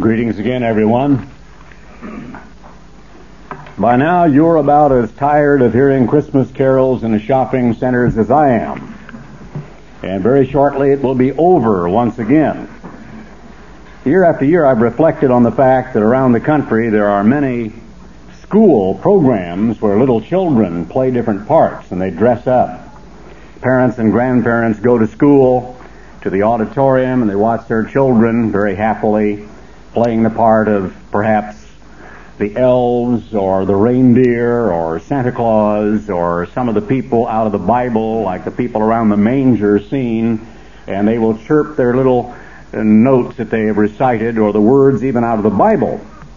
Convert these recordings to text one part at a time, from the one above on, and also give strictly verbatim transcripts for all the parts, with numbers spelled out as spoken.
Greetings again, everyone. By now, you're about as tired of hearing Christmas carols in the shopping centers as I am. And very shortly, it will be over once again. Year after year, I've reflected on the fact that around the country there are many school programs where little children play different parts and they dress up. Parents and grandparents go to school, to the auditorium, and they watch their children very happily playing the part of perhaps the elves or the reindeer or Santa Claus or some of the people out of the Bible, like the people around the manger scene, and they will chirp their little notes that they have recited or the words even out of the Bible.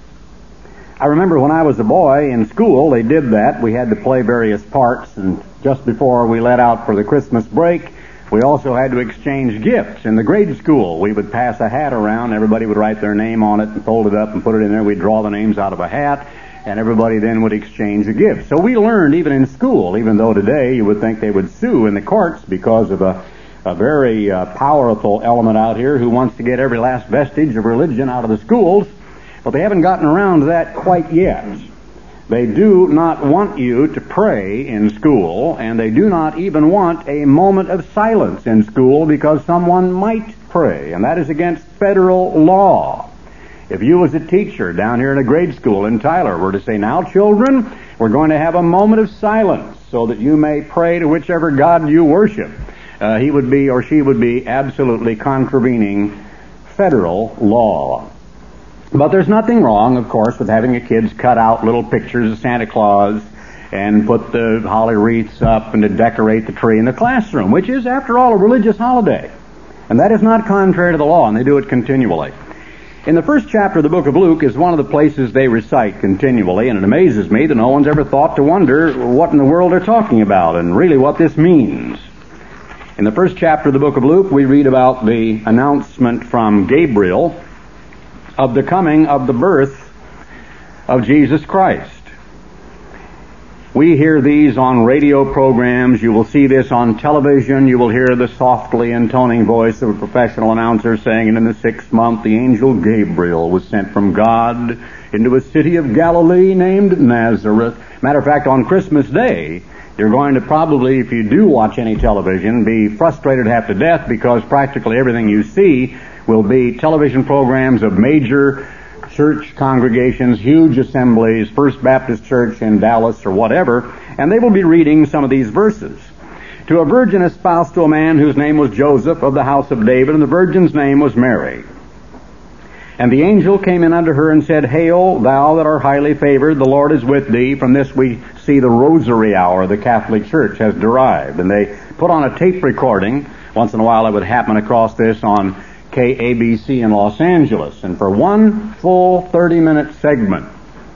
I remember when I was a boy in school, they did that. We had to play various parts, and just before we let out for the Christmas break, we also had to exchange gifts. In the grade school, we would pass a hat around. Everybody would write their name on it and fold it up and put it in there. We'd draw the names out of a hat, and everybody then would exchange a gift. So we learned even in school, even though today you would think they would sue in the courts because of a, a very uh, powerful element out here who wants to get every last vestige of religion out of the schools. But they haven't gotten around to that quite yet. They do not want you to pray in school, and they do not even want a moment of silence in school because someone might pray, and that is against federal law. If you as a teacher down here in a grade school in Tyler were to say, "Now children, we're going to have a moment of silence so that you may pray to whichever God you worship," uh, he would be or she would be absolutely contravening federal law. But there's nothing wrong, of course, with having your kids cut out little pictures of Santa Claus and put the holly wreaths up and to decorate the tree in the classroom, which is, after all, a religious holiday. And that is not contrary to the law, and they do it continually. In the first chapter of the book of Luke is one of the places they recite continually, and it amazes me that no one's ever thought to wonder what in the world they're talking about and really what this means. In the first chapter of the book of Luke, we read about the announcement from Gabriel of the coming of the birth of Jesus Christ. We hear these on radio programs. You will see this on television. You will hear the softly intoning voice of a professional announcer saying, "And in the sixth month the angel Gabriel was sent from God into a city of Galilee named Nazareth." Matter of fact, on Christmas Day, you're going to probably, if you do watch any television, be frustrated half to death because practically everything you see will be television programs of major church congregations, huge assemblies, First Baptist Church in Dallas or whatever, and they will be reading some of these verses. "To a virgin espoused to a man whose name was Joseph of the house of David, and the virgin's name was Mary. And the angel came in unto her and said, Hail, thou that art highly favored, the Lord is with thee." From this we see the Rosary Hour the Catholic Church has derived. And they put on a tape recording. Once in a while I would happen across this on K A B C in Los Angeles. And for one full thirty-minute segment,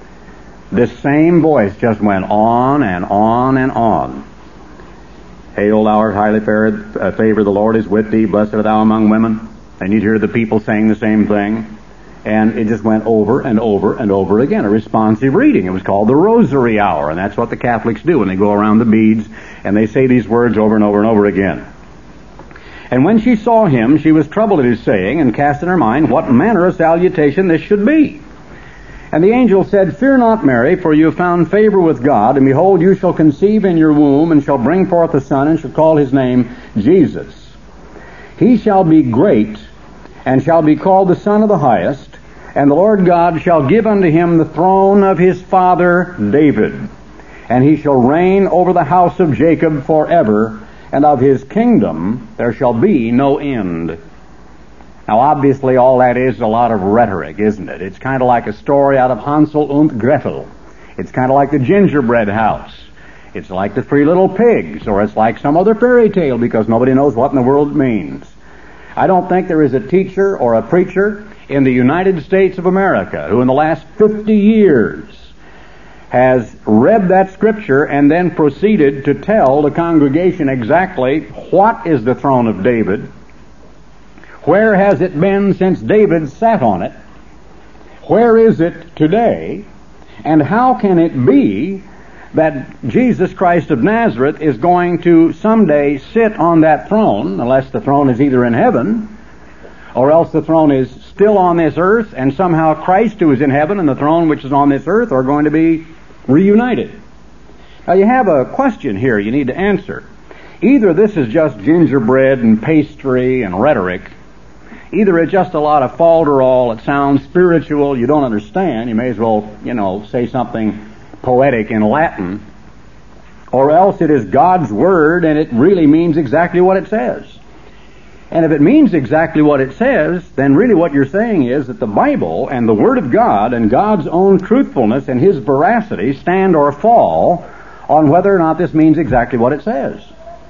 this same voice just went on and on and on. "Hail, thou art highly favored, uh, favored, the Lord is with thee, blessed art thou among women." And you'd hear the people saying the same thing. And it just went over and over and over again, a responsive reading. It was called the Rosary Hour, and that's what the Catholics do when they go around the beads, and they say these words over and over and over again. "And when she saw him, she was troubled at his saying, and cast in her mind what manner of salutation this should be. And the angel said, Fear not, Mary, for you have found favor with God, and behold, you shall conceive in your womb, and shall bring forth a son, and shall call his name Jesus. He shall be great, and shall be called the Son of the Highest, and the Lord God shall give unto him the throne of his father David, and he shall reign over the house of Jacob forever, and of his kingdom there shall be no end." Now obviously all that is a lot of rhetoric, isn't it? It's kind of like a story out of Hansel und Gretel. It's kind of like the gingerbread house. It's like the Three Little Pigs, or it's like some other fairy tale because nobody knows what in the world it means. I don't think there is a teacher or a preacher in the United States of America who in the last fifty years has read that scripture and then proceeded to tell the congregation exactly what is the throne of David, where has it been since David sat on it, where is it today, and how can it be that Jesus Christ of Nazareth is going to someday sit on that throne, unless the throne is either in heaven or else the throne is still on this earth, and somehow Christ, who is in heaven, and the throne which is on this earth are going to be reunited. Now you have a question here you need to answer. Either this is just gingerbread and pastry and rhetoric, either it's just a lot of falderall, it sounds spiritual, you don't understand, you may as well, you know, say something poetic in Latin, or else it is God's Word and it really means exactly what it says. And if it means exactly what it says, then really what you're saying is that the Bible and the Word of God and God's own truthfulness and His veracity stand or fall on whether or not this means exactly what it says.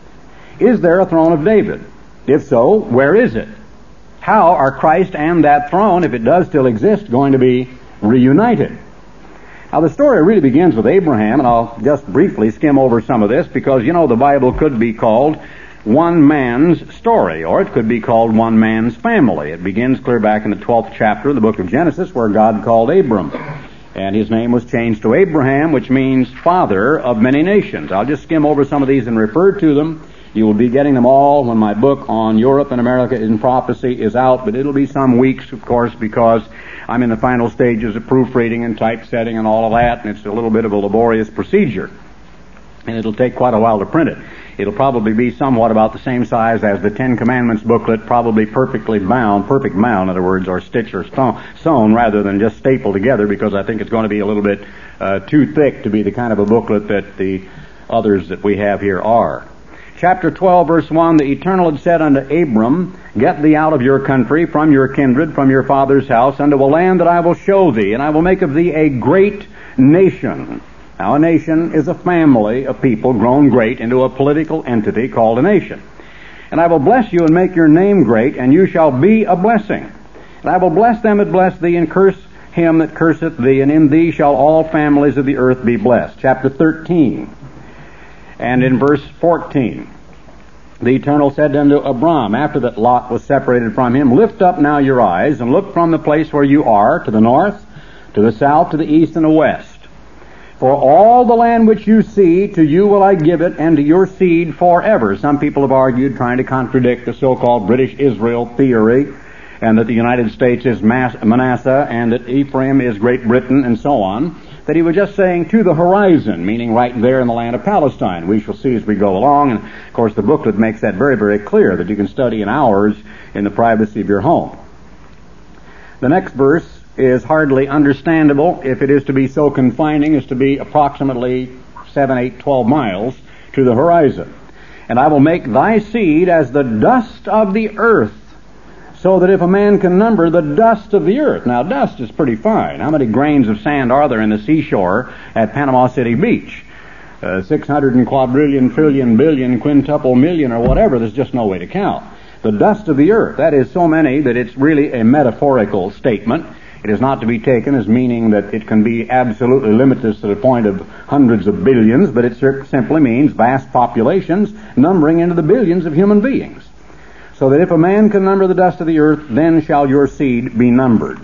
Is there a throne of David? If so, where is it? How are Christ and that throne, if it does still exist, going to be reunited? Now the story really begins with Abraham, and I'll just briefly skim over some of this because, you know, the Bible could be called one man's story, or it could be called one man's family. It begins clear back in the twelfth chapter of the book of Genesis, where God called Abram, and his name was changed to Abraham, which means father of many nations. I'll just skim over some of these and refer to them. You will be getting them all when my book on Europe and America in Prophecy is out, but it'll be some weeks, of course, because I'm in the final stages of proofreading and typesetting and all of that, and it's a little bit of a laborious procedure, and it'll take quite a while to print it. It'll probably be somewhat about the same size as the Ten Commandments booklet, probably perfectly bound, perfect bound, in other words, or stitched or sewn rather than just stapled together, because I think it's going to be a little bit uh, too thick to be the kind of a booklet that the others that we have here are. Chapter twelve, verse one, the Eternal had said unto Abram, Get thee out of your country, from your kindred, from your father's house, unto a land that I will show thee, and I will make of thee a great nation. Now, a nation is a family of people grown great into a political entity called a nation. And I will bless you and make your name great, and you shall be a blessing. And I will bless them that bless thee, and curse him that curseth thee, and in thee shall all families of the earth be blessed. Chapter thirteen. And in verse fourteen, the Eternal said unto Abram, after that Lot was separated from him, Lift up now your eyes, and look from the place where you are, to the north, to the south, to the east, and the west. For all the land which you see, to you will I give it, and to your seed forever. Some people have argued, trying to contradict the so-called British Israel theory, and that the United States is Manasseh, and that Ephraim is Great Britain, and so on, that he was just saying to the horizon, meaning right there in the land of Palestine. We shall see as we go along, and of course the booklet makes that very, very clear, that you can study in hours in the privacy of your home. The next verse is hardly understandable if it is to be so confining as to be approximately seven, eight, twelve miles to the horizon. And I will make thy seed as the dust of the earth, so that if a man can number the dust of the earth. Now, dust is pretty fine. How many grains of sand are there in the seashore at Panama City Beach? Uh, six hundred and quadrillion, trillion, billion, quintuple million, or whatever. There's just no way to count. The dust of the earth, that is so many that it's really a metaphorical statement. It is not to be taken as meaning that it can be absolutely limitless to the point of hundreds of billions, but it simply means vast populations numbering into the billions of human beings. So that if a man can number the dust of the earth, then shall your seed be numbered.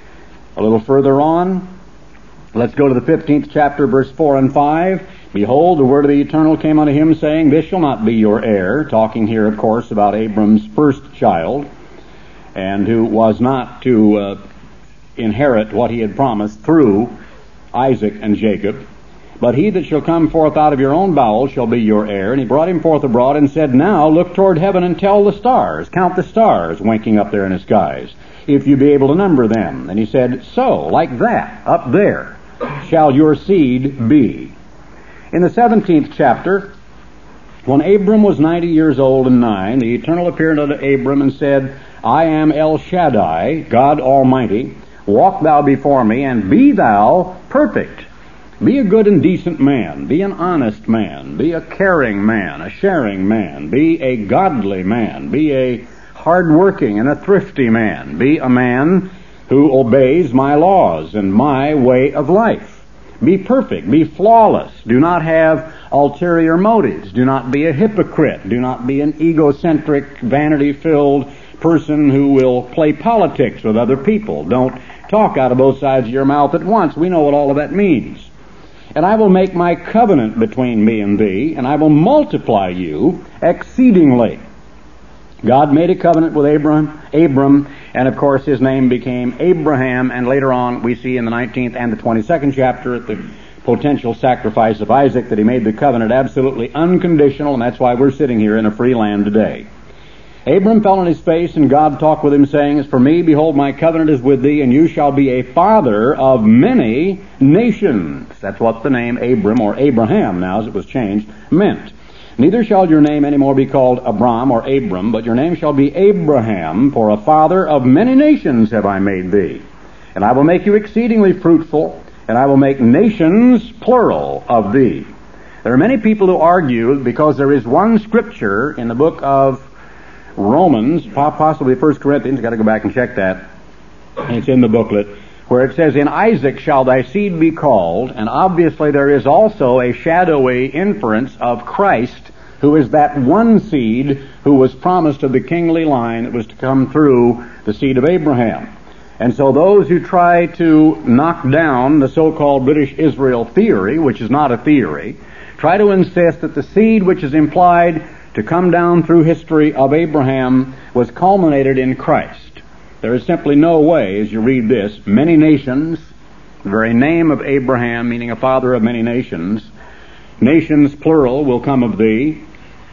A little further on, let's go to the fifteenth chapter, verse four and five. Behold, the word of the Eternal came unto him, saying, This shall not be your heir. Talking here, of course, about Abram's first child, and who was not to uh, inherit what he had promised through Isaac and Jacob. But he that shall come forth out of your own bowels shall be your heir. And he brought him forth abroad and said, Now look toward heaven and tell the stars, count the stars winking up there in the skies, if you be able to number them. And he said, So, like that, up there, shall your seed be. In the seventeenth chapter, when Abram was ninety years old and nine, the Eternal appeared unto Abram and said, I am El Shaddai, God Almighty. Walk thou before me, and be thou perfect. Be a good and decent man. Be an honest man. Be a caring man, a sharing man. Be a godly man. Be a hard-working and a thrifty man. Be a man who obeys my laws and my way of life. Be perfect. Be flawless. Do not have ulterior motives. Do not be a hypocrite. Do not be an egocentric, vanity-filled person who will play politics with other people. Don't talk out of both sides of your mouth at once. We know what all of that means. And I will make my covenant between me and thee, and I will multiply you exceedingly. God made a covenant with Abram, Abram, And of course his name became Abraham, and later on we see in the nineteenth and the twenty-second chapter at the potential sacrifice of Isaac that he made the covenant absolutely unconditional, and that's why we're sitting here in a free land today. Abram fell on his face, and God talked with him, saying, As for me, behold, my covenant is with thee, and you shall be a father of many nations. That's what the name Abram, or Abraham now as it was changed, meant. Neither shall your name any more be called Abram or Abram, but your name shall be Abraham, for a father of many nations have I made thee. And I will make you exceedingly fruitful, and I will make nations plural of thee. There are many people who argue, because there is one scripture in the book of Romans, possibly First Corinthians, I've got to go back and check that, it's in the booklet, where it says, In Isaac shall thy seed be called, and obviously there is also a shadowy inference of Christ, who is that one seed who was promised of the kingly line that was to come through the seed of Abraham. And so those who try to knock down the so-called British Israel theory, which is not a theory, try to insist that the seed which is implied to come down through history of Abraham was culminated in Christ. There is simply no way, as you read this, many nations, the very name of Abraham, meaning a father of many nations, nations plural will come of thee,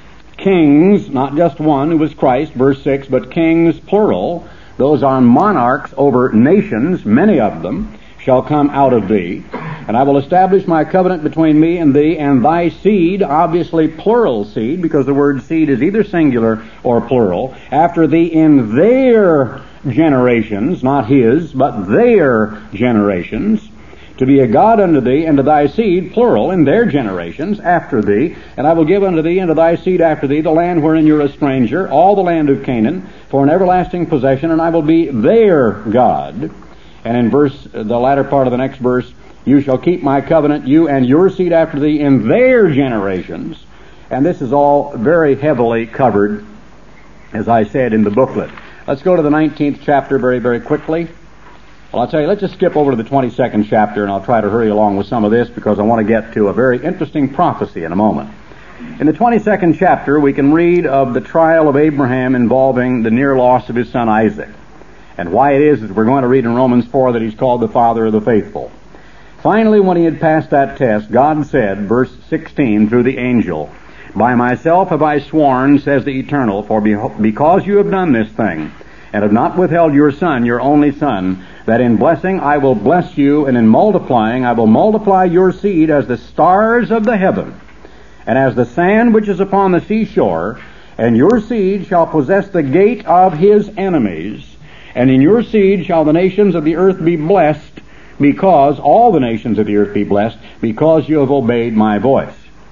kings, not just one who was Christ, verse six, but kings plural, those are monarchs over nations, many of them, shall come out of thee. And I will establish my covenant between me and thee and thy seed, obviously plural seed, because the word seed is either singular or plural, after thee in their generations, not his, but their generations, to be a God unto thee, and to thy seed, plural, in their generations, after thee. And I will give unto thee and to thy seed after thee the land wherein you're a stranger, all the land of Canaan, for an everlasting possession, and I will be their God. And in verse, the latter part of the next verse, you shall keep my covenant, you and your seed after thee, in their generations. And this is all very heavily covered, as I said, in the booklet. Let's go to the nineteenth chapter very, very quickly. Well, I'll tell you, let's just skip over to the twenty-second chapter, and I'll try to hurry along with some of this, because I want to get to a very interesting prophecy in a moment. In the twenty-second chapter, we can read of the trial of Abraham involving the near loss of his son Isaac. And why it is, is we're going to read in Romans four that he's called the father of the faithful. Finally, when he had passed that test, God said, verse sixteen, through the angel, By myself have I sworn, says the Eternal, for because you have done this thing, and have not withheld your son, your only son, that in blessing I will bless you, and in multiplying I will multiply your seed as the stars of the heaven, and as the sand which is upon the seashore, and your seed shall possess the gate of his enemies, and in your seed shall the nations of the earth be blessed, because all the nations of the earth be blessed, because you have obeyed my voice.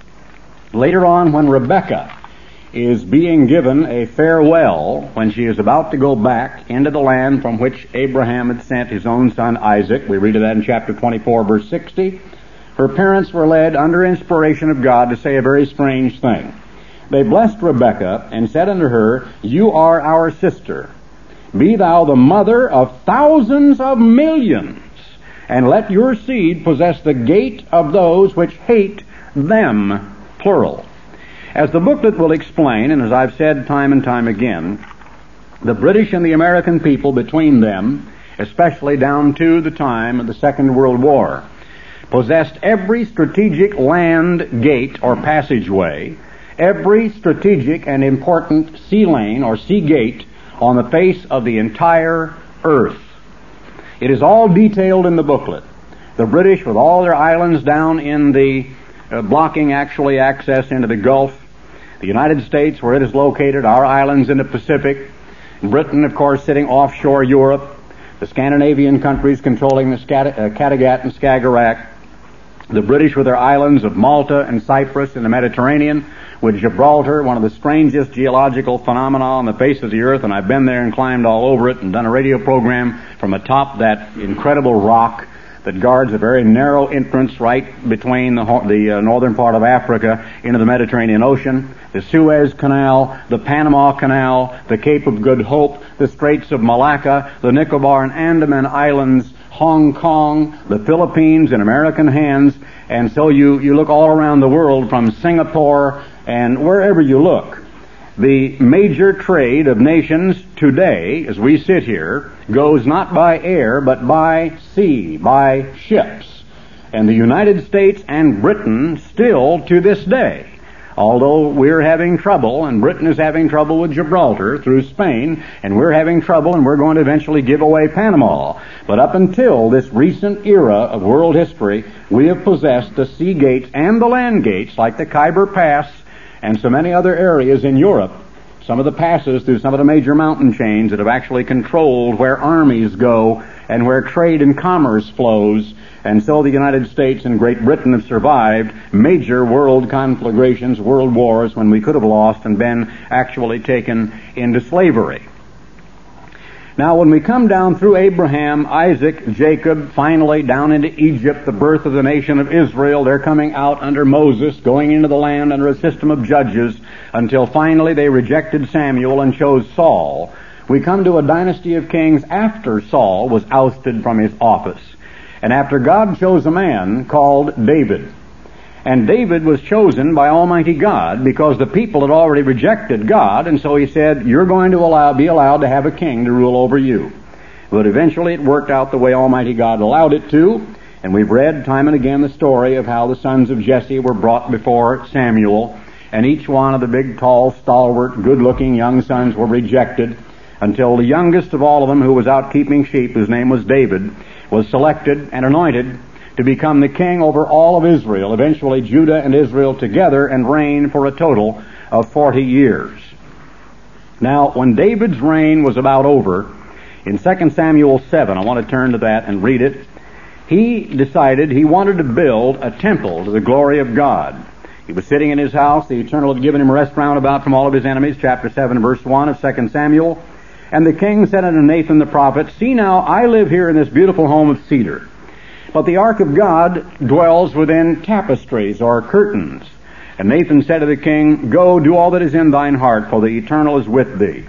Later on, when Rebekah is being given a farewell, when she is about to go back into the land from which Abraham had sent his own son Isaac, we read of that in chapter twenty-four, verse sixty, her parents were led under inspiration of God to say a very strange thing. They blessed Rebekah and said unto her, You are our sister. Be thou the mother of thousands of millions, and let your seed possess the gate of those which hate them, plural. As the booklet will explain, and as I've said time and time again, the British and the American people between them, especially down to the time of the Second World War, possessed every strategic land gate or passageway, every strategic and important sea lane or sea gate on the face of the entire earth. It is all detailed in the booklet. The British, with all their islands down in the, uh, blocking actually access into the Gulf, the United States, where it is located, our islands in the Pacific, Britain, of course, sitting offshore Europe, the Scandinavian countries controlling the Scat- uh, Kattegat and Skagerrak, the British with their islands of Malta and Cyprus in the Mediterranean, with Gibraltar, one of the strangest geological phenomena on the face of the earth, and I've been there and climbed all over it and done a radio program from atop that incredible rock that guards a very narrow entrance right between the, the uh, northern part of Africa into the Mediterranean Ocean, the Suez Canal, the Panama Canal, the Cape of Good Hope, the Straits of Malacca, the Nicobar and Andaman Islands, Hong Kong, the Philippines in American hands, and so you, you look all around the world from Singapore and wherever you look. The major trade of nations today, as we sit here, goes not by air, but by sea, by ships. And the United States and Britain still to this day, although we're having trouble, and Britain is having trouble with Gibraltar through Spain, and we're having trouble, and we're going to eventually give away Panama. But up until this recent era of world history, we have possessed the sea gates and the land gates, like the Khyber Pass and so many other areas in Europe, some of the passes through some of the major mountain chains that have actually controlled where armies go and where trade and commerce flows. And so the United States and Great Britain have survived major world conflagrations, world wars, when we could have lost and been actually taken into slavery. Now, when we come down through Abraham, Isaac, Jacob, finally down into Egypt, the birth of the nation of Israel, they're coming out under Moses, going into the land under a system of judges, until finally they rejected Samuel and chose Saul. We come to a dynasty of kings after Saul was ousted from his office, and after God chose a man called David. And David was chosen by Almighty God because the people had already rejected God, and so he said, you're going to allow, be allowed to have a king to rule over you. But eventually it worked out the way Almighty God allowed it to, and we've read time and again the story of how the sons of Jesse were brought before Samuel, and each one of the big, tall, stalwart, good-looking young sons were rejected, until the youngest of all of them, who was out keeping sheep, whose name was David, was selected and anointed to become the king over all of Israel, eventually Judah and Israel together, and reign for a total of forty years. Now, when David's reign was about over, in Second Samuel seven, I want to turn to that and read it, he decided he wanted to build a temple to the glory of God. He was sitting in his house. The Eternal had given him rest round about from all of his enemies, chapter seven, verse one of Second Samuel. And the king said unto Nathan the prophet, see now, I live here in this beautiful home of cedar, but the ark of God dwells within tapestries or curtains. And Nathan said to the king, go, do all that is in thine heart, for the Eternal is with thee.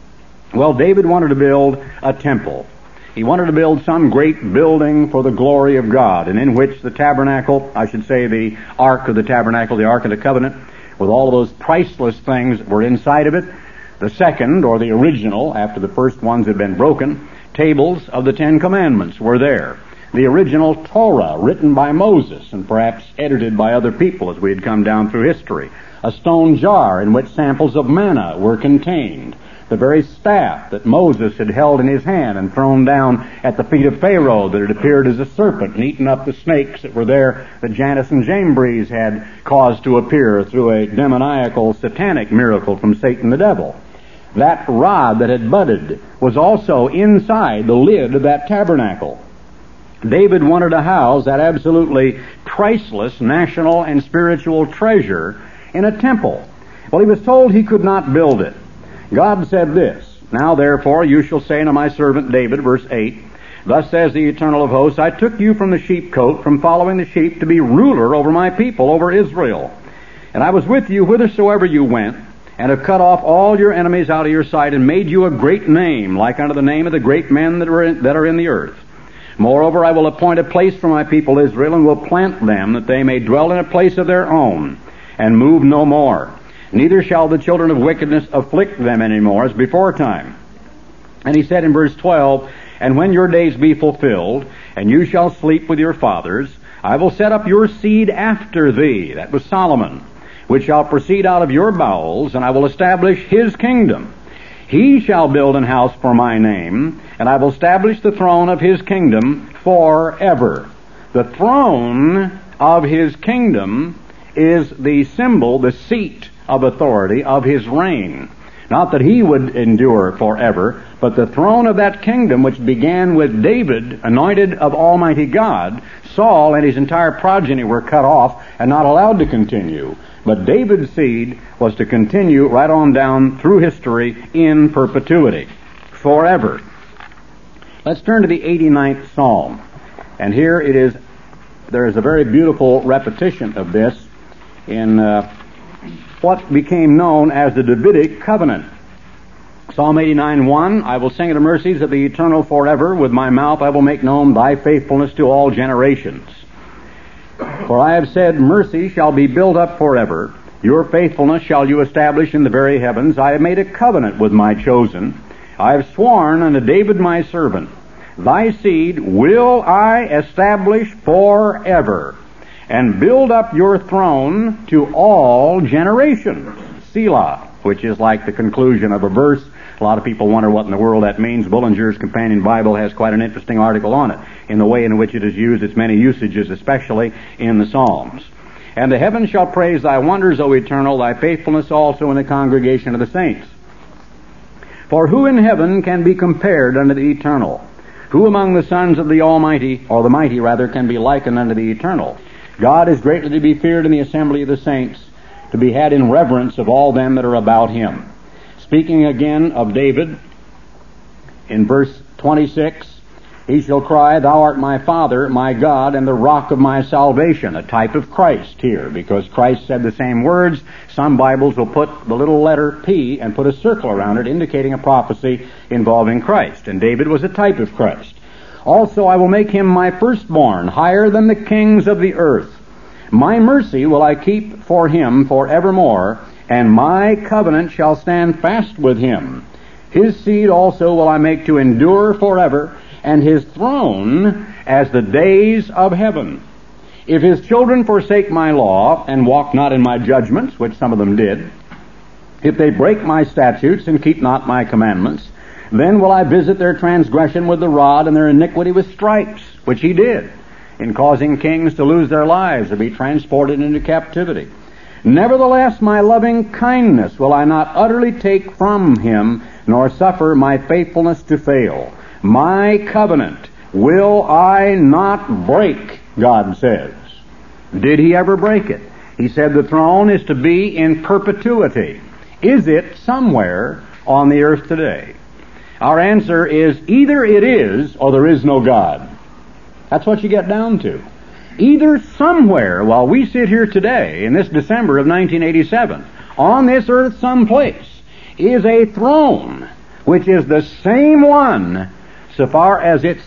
Well, David wanted to build a temple. He wanted to build some great building for the glory of God, and in which the tabernacle, I should say the ark of the tabernacle, the ark of the covenant, with all of those priceless things that were inside of it, the second, or the original, after the first ones had been broken, tables of the Ten Commandments were there. The original Torah, written by Moses and perhaps edited by other people as we had come down through history. A stone jar in which samples of manna were contained. The very staff that Moses had held in his hand and thrown down at the feet of Pharaoh, that had appeared as a serpent and eaten up the snakes that were there, that Jannes and Jambres had caused to appear through a demoniacal, satanic miracle from Satan the devil. That rod that had budded was also inside the lid of that tabernacle. David wanted to house that absolutely priceless national and spiritual treasure in a temple. Well, he was told he could not build it. God said this, now therefore you shall say unto my servant David, verse eight, thus says the Eternal of hosts, I took you from the sheepcote, from following the sheep, to be ruler over my people, over Israel. And I was with you whithersoever you went, and have cut off all your enemies out of your sight, and made you a great name, like unto the name of the great men that are in, that are in the earth. Moreover, I will appoint a place for my people Israel, and will plant them, that they may dwell in a place of their own, and move no more. Neither shall the children of wickedness afflict them any more, as before time. And he said in verse twelve, and when your days be fulfilled, and you shall sleep with your fathers, I will set up your seed after thee, that was Solomon, which shall proceed out of your bowels, and I will establish his kingdom. He shall build an house for my name, and I will establish the throne of his kingdom forever. The throne of his kingdom is the symbol, the seat of authority of his reign. Not that he would endure forever, but the throne of that kingdom which began with David, anointed of Almighty God. Saul and his entire progeny were cut off and not allowed to continue. But David's seed was to continue right on down through history in perpetuity, forever. Let's turn to the eighty-ninth Psalm. And here it is, there is a very beautiful repetition of this in uh, what became known as the Davidic covenant. Psalm eighty-nine one, I will sing of the mercies of the Eternal forever. With my mouth I will make known thy faithfulness to all generations. For I have said, mercy shall be built up forever, Your faithfulness shall you establish in the very heavens. I have made a covenant with my chosen. I have sworn unto David my servant, thy seed will I establish forever, and build up your throne to all generations. Selah, which is like the conclusion of a verse. A lot of people wonder what in the world that means. Bullinger's Companion Bible has quite an interesting article on it, in the way in which it is used, its many usages, especially in the Psalms. And the heavens shall praise thy wonders, O Eternal, thy faithfulness also in the congregation of the saints. For who in heaven can be compared unto the Eternal? Who among the sons of the Almighty, or the mighty rather, can be likened unto the Eternal? God is greatly to be feared in the assembly of the saints, to be had in reverence of all them that are about him. Speaking again of David, in verse twenty-six, he shall cry, Thou art my Father, my God, and the rock of my salvation, a type of Christ here, because Christ said the same words. Some Bibles will put the little letter P and put a circle around it, indicating a prophecy involving Christ, and David was a type of Christ. Also, I will make him my firstborn, higher than the kings of the earth. My mercy will I keep for him forevermore, and my covenant shall stand fast with him. His seed also will I make to endure forever, and his throne as the days of heaven. If his children forsake my law, and walk not in my judgments, which some of them did, if they break my statutes and keep not my commandments, then will I visit their transgression with the rod, and their iniquity with stripes, which he did, in causing kings to lose their lives or be transported into captivity. Nevertheless, my loving kindness will I not utterly take from him, nor suffer my faithfulness to fail. My covenant will I not break, God says. Did he ever break it? He said the throne is to be in perpetuity. Is it somewhere on the earth today? Our answer is either it is or there is no God. That's what you get down to. Either somewhere, while we sit here today, in this December of nineteen eighty-seven, on this earth someplace, is a throne, which is the same one, so far as its,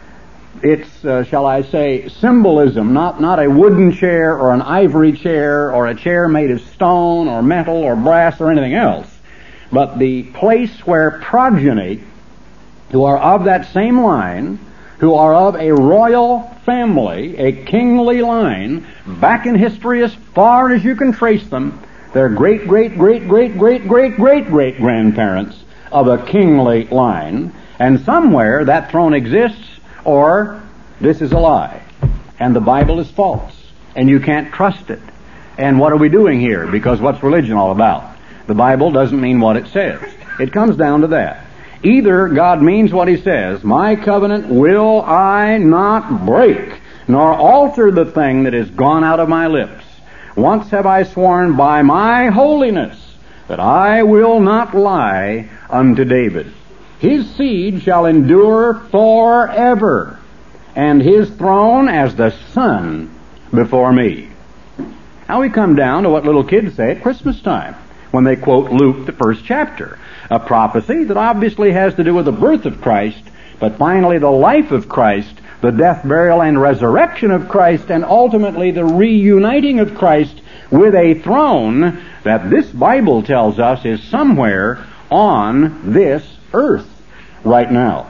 its uh, shall I say, symbolism, not, not a wooden chair or an ivory chair or a chair made of stone or metal or brass or anything else, but the place where progeny, who are of that same line, who are of a royal family, a kingly line, back in history as far as you can trace them, their great, great, great, great, great, great, great, great grandparents of a kingly line, and somewhere that throne exists, or this is a lie, and the Bible is false, and you can't trust it. And what are we doing here? Because what's religion all about? The Bible doesn't mean what it says. It comes down to that. Either God means what he says, my covenant will I not break, nor alter the thing that is gone out of my lips. Once have I sworn by my holiness that I will not lie unto David. His seed shall endure forever, and his throne as the sun before me. Now we come down to what little kids say at Christmas time, when they quote Luke, the first chapter. A prophecy that obviously has to do with the birth of Christ, but finally the life of Christ, the death, burial, and resurrection of Christ, and ultimately the reuniting of Christ with a throne that this Bible tells us is somewhere on this earth right now.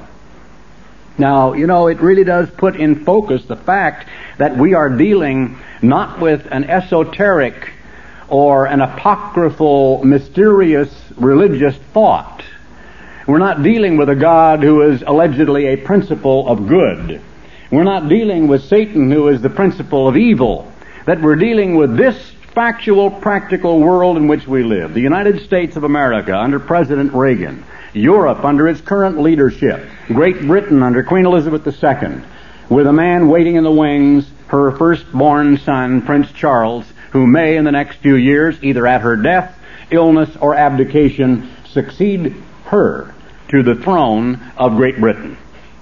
Now, you know, it really does put in focus the fact that we are dealing not with an esoteric or an apocryphal, mysterious religious thought. We're not dealing with a God who is allegedly a principle of good. We're not dealing with Satan, who is the principle of evil. That we're dealing with this factual, practical world in which we live. The United States of America under President Reagan, Europe under its current leadership, Great Britain under Queen Elizabeth the Second, with a man waiting in the wings, her firstborn son, Prince Charles, who may in the next few years, either at her death, illness, or abdication, succeed her to the throne of Great Britain.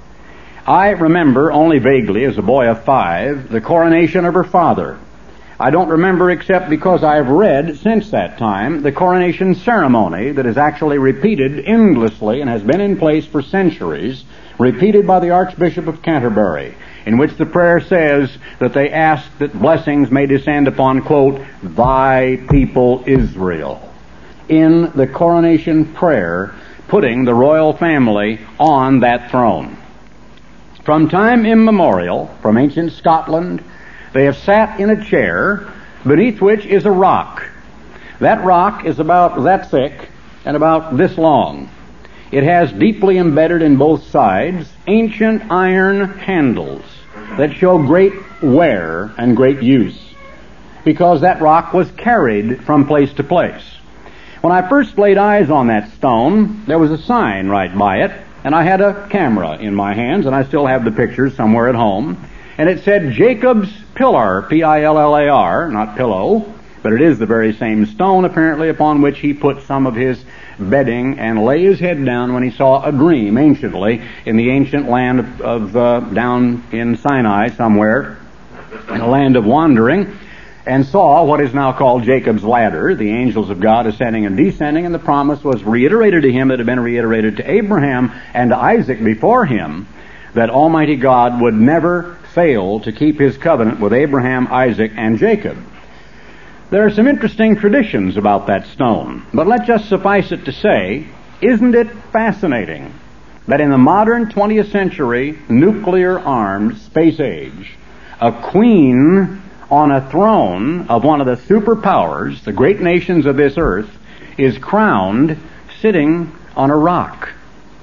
I remember only vaguely, as a boy of five, the coronation of her father. I don't remember except because I have read since that time the coronation ceremony that is actually repeated endlessly and has been in place for centuries, repeated by the Archbishop of Canterbury. in which the prayer says that they ask that blessings may descend upon, quote, thy people Israel, in the coronation prayer, putting the royal family on that throne. From time immemorial, from ancient Scotland, they have sat in a chair beneath which is a rock. That rock is about that thick and about this long. It has deeply embedded in both sides ancient iron handles that show great wear and great use, because that rock was carried from place to place. When I first laid eyes on that stone, there was a sign right by it, and I had a camera in my hands, and I still have the pictures somewhere at home, and it said Jacob's Pillar, P I L L A R, not pillow, but it is the very same stone, apparently, upon which he put some of his bedding and lay his head down when he saw a dream anciently in the ancient land of, of uh, down in Sinai somewhere, in a land of wandering, and saw what is now called Jacob's Ladder, the angels of God ascending and descending, and the promise was reiterated to him that had been reiterated to Abraham and to Isaac before him, that Almighty God would never fail to keep his covenant with Abraham, Isaac, and Jacob. There are some interesting traditions about that stone, but let's just suffice it to say, isn't it fascinating that in the modern twentieth century nuclear-armed space age, a queen on a throne of one of the superpowers, the great nations of this earth, is crowned sitting on a rock?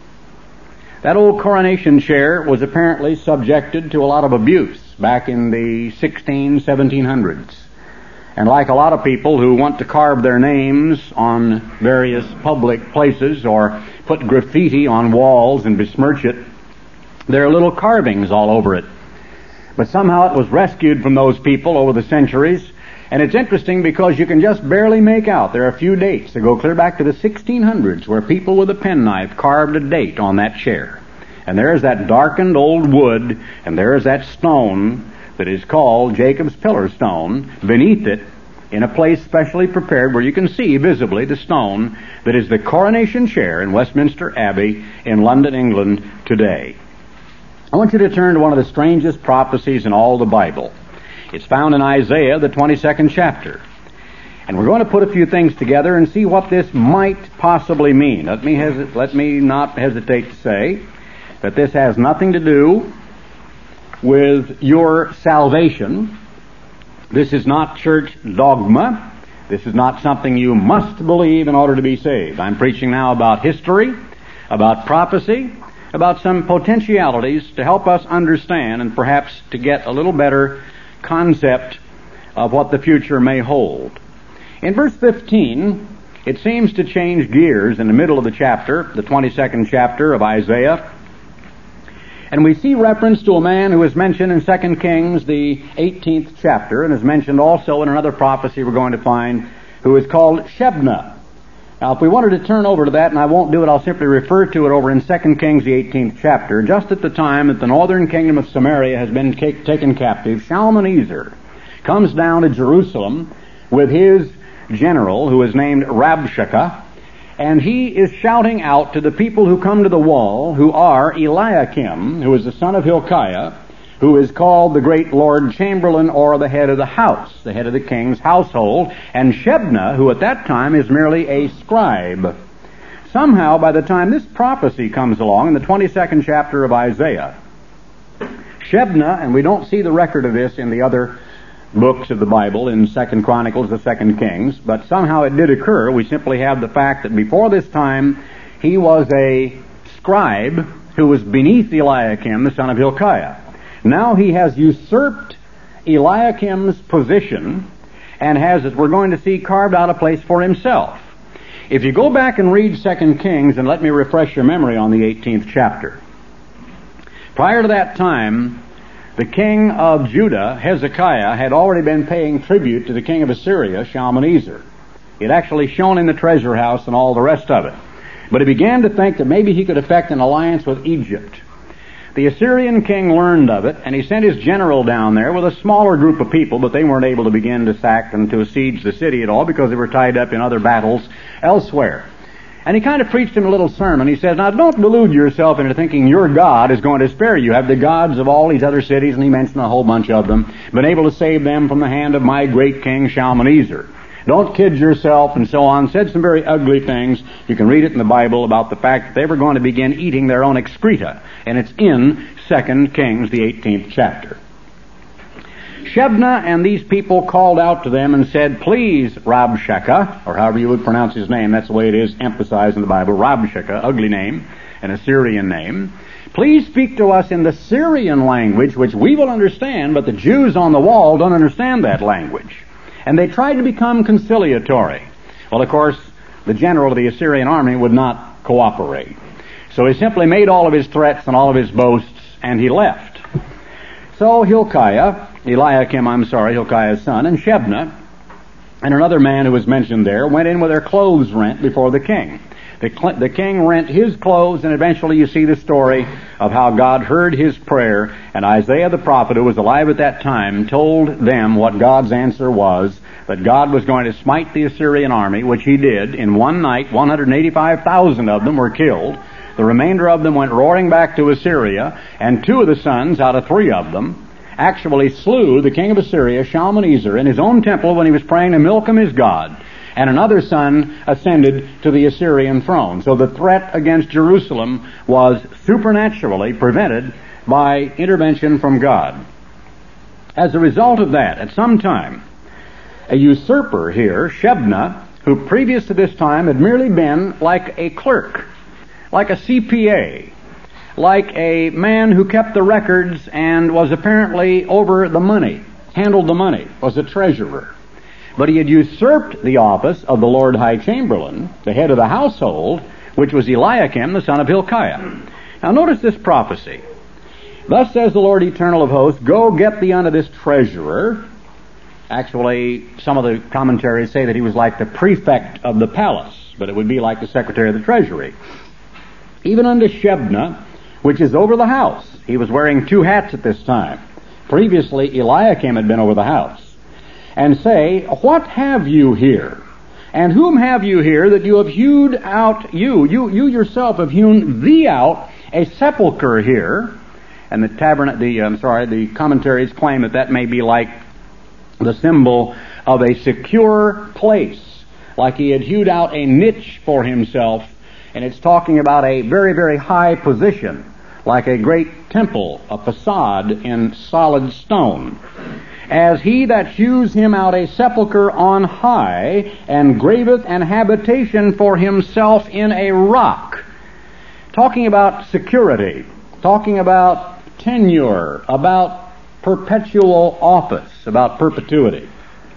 That old coronation chair was apparently subjected to a lot of abuse back in the sixteen, seventeen hundreds. And like a lot of people who want to carve their names on various public places or put graffiti on walls and besmirch it, there are little carvings all over it. But somehow it was rescued from those people over the centuries. And it's interesting because you can just barely make out. There are a few dates that go clear back to the sixteen hundreds where people with a penknife carved a date on that chair. And there's that darkened old wood, and there's that stone that is called Jacob's Pillar Stone beneath it, in a place specially prepared where you can see visibly the stone that is the coronation chair in Westminster Abbey in London, England today. I want you to turn to one of the strangest prophecies in all the Bible. It's found in Isaiah, the twenty-second chapter. And we're going to put a few things together and see what this might possibly mean. Let me, hesi- let me not hesitate to say that this has nothing to do with your salvation. This is not church dogma. This is not something you must believe in order to be saved. I'm preaching now about history, about prophecy, about some potentialities to help us understand and perhaps to get a little better concept of what the future may hold. In verse fifteen, it seems to change gears in the middle of the chapter, the twenty-second chapter of Isaiah. And we see reference to a man who is mentioned in Second Kings, the eighteenth chapter, and is mentioned also in another prophecy we're going to find, who is called Shebna. Now, if we wanted to turn over to that, and I won't do it, I'll simply refer to it over in Second Kings, the eighteenth chapter. Just at the time that the northern kingdom of Samaria has been ca- taken captive, Shalmaneser comes down to Jerusalem with his general, who is named Rabshakeh, and he is shouting out to the people who come to the wall, who are Eliakim, who is the son of Hilkiah, who is called the great Lord Chamberlain, or the head of the house, the head of the king's household, and Shebna, who at that time is merely a scribe. Somehow, by the time this prophecy comes along in the twenty-second chapter of Isaiah, Shebna, and we don't see the record of this in the other books of the Bible, in Second Chronicles, the Second Kings, but somehow it did occur. We simply have the fact that before this time, he was a scribe who was beneath Eliakim, the son of Hilkiah. Now he has usurped Eliakim's position and has, as we're going to see, carved out a place for himself. If you go back and read Second Kings, and let me refresh your memory on the eighteenth chapter. Prior to that time, the king of Judah, Hezekiah, had already been paying tribute to the king of Assyria, Shalmaneser. He had actually shown him the treasure house and all the rest of it. But he began to think that maybe he could effect an alliance with Egypt. The Assyrian king learned of it, and he sent his general down there with a smaller group of people, but they weren't able to begin to sack and to besiege the city at all because they were tied up in other battles elsewhere. And he kind of preached him a little sermon. He says, now don't delude yourself into thinking your God is going to spare you. You have the gods of all these other cities, and he mentioned a whole bunch of them, been able to save them from the hand of my great king Shalmaneser. Don't kid yourself, and so on. Said some very ugly things. You can read it in the Bible about the fact that they were going to begin eating their own excreta. And it's in Second Kings, the eighteenth chapter. Shebna and these people called out to them and said, please, Rabshakeh, or however you would pronounce his name, that's the way it is emphasized in the Bible, Rabshakeh, ugly name, an Assyrian name. Please speak to us in the Syrian language, which we will understand, but the Jews on the wall don't understand that language. And they tried to become conciliatory. Well, of course, the general of the Assyrian army would not cooperate. So he simply made all of his threats and all of his boasts, and he left. So Hilkiah, Eliakim, I'm sorry, Hilkiah's son, and Shebna, and another man who was mentioned there, went in with their clothes rent before the king. The, cl- the king rent his clothes, and eventually you see the story of how God heard his prayer, and Isaiah the prophet, who was alive at that time, told them what God's answer was, that God was going to smite the Assyrian army, which he did. In one night, one hundred eighty-five thousand of them were killed. The remainder of them went roaring back to Assyria, and two of the sons out of three of them actually slew the king of Assyria, Shalmaneser, in his own temple when he was praying to Milcom his god. And another son ascended to the Assyrian throne. So the threat against Jerusalem was supernaturally prevented by intervention from God. As a result of that, at some time, a usurper here, Shebna, who previous to this time had merely been like a clerk, like a C P A, like a man who kept the records and was apparently over the money, handled the money, was a treasurer. But he had usurped the office of the Lord High Chamberlain, the head of the household, which was Eliakim, the son of Hilkiah. Now notice this prophecy. Thus says the Lord Eternal of Hosts, go get thee unto this treasurer. Actually, some of the commentaries say that he was like the prefect of the palace, but it would be like the secretary of the treasury. Even unto Shebna, which is over the house. He was wearing two hats at this time. Previously, Eliakim had been over the house. And say, what have you here? And whom have you here that you have hewed out, you, you, you yourself have hewn thee out a sepulchre here? And the tabern, the, I'm sorry, the commentaries claim that that may be like the symbol of a secure place, like he had hewed out a niche for himself, and it's talking about a very, very high position, like a great temple, a facade in solid stone. As he that hews him out a sepulchre on high, and graveth an habitation for himself in a rock. Talking about security, talking about tenure, about perpetual office, about perpetuity.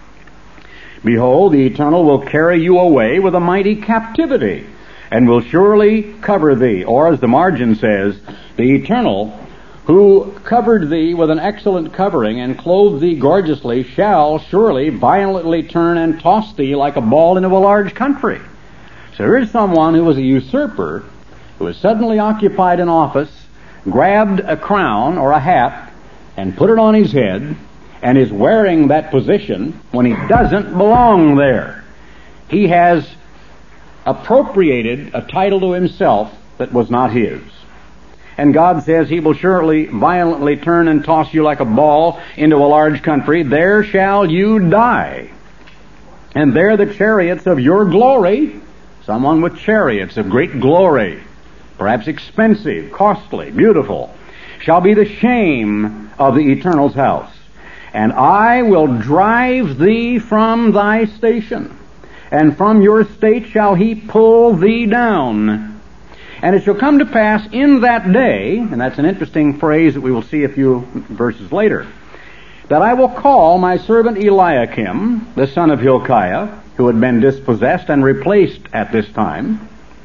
Behold, the Eternal will carry you away with a mighty captivity, and will surely cover thee. Or as the margin says, the Eternal, who covered thee with an excellent covering and clothed thee gorgeously, shall surely violently turn and toss thee like a ball into a large country. So here's someone who was a usurper, who was suddenly occupied an office, grabbed a crown or a hat, and put it on his head, and is wearing that position when he doesn't belong there. He has appropriated a title to himself that was not his. And God says he will surely violently turn and toss you like a ball into a large country. There shall you die. And there the chariots of your glory, someone with chariots of great glory, perhaps expensive, costly, beautiful, shall be the shame of the Eternal's house. And I will drive thee from thy station, and from your state shall he pull thee down. And it shall come to pass in that day, and that's an interesting phrase that we will see a few verses later, that I will call my servant Eliakim, the son of Hilkiah, who had been dispossessed and replaced at this time,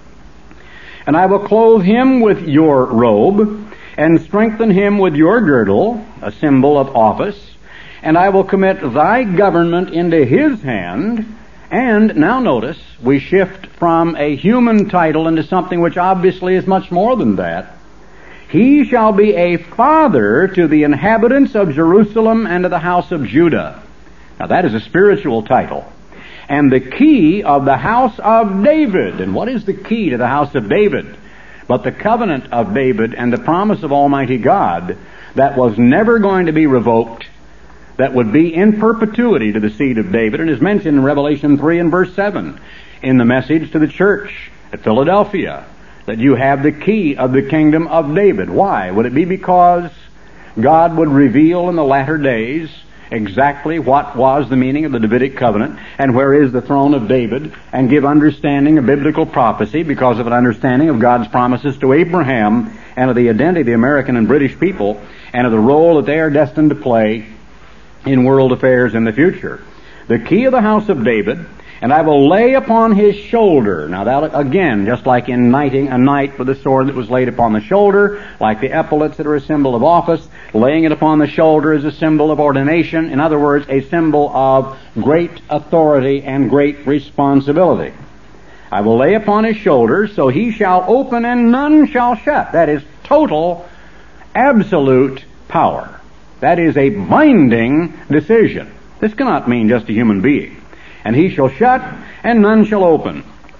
and I will clothe him with your robe, and strengthen him with your girdle, a symbol of office, and I will commit thy government into his hand. And now notice, we shift from a human title into something which obviously is much more than that. He shall be a father to the inhabitants of Jerusalem and to the house of Judah. Now that is a spiritual title. and the key of the house of David. And what is the key to the house of David? But the covenant of David and the promise of Almighty God that was never going to be revoked, that would be in perpetuity to the seed of David, and is mentioned in Revelation three and verse seven in the message to the church at Philadelphia, that you have the key of the kingdom of David. Why? Would it be because God would reveal in the latter days exactly what was the meaning of the Davidic covenant and where is the throne of David, and give understanding of biblical prophecy because of an understanding of God's promises to Abraham and of the identity of the American and British people and of the role that they are destined to play in world affairs in the future? The key of the house of David, and I will lay upon his shoulder. Now that, again, just like in knighting a knight with a sword that was laid upon the shoulder, like the epaulets that are a symbol of office, laying it upon the shoulder is a symbol of ordination. In other words, a symbol of great authority and great responsibility. I will lay upon his shoulder, so he shall open and none shall shut. That is total, absolute power. That is a binding decision. This cannot mean just a human being. And he shall shut, and none shall open.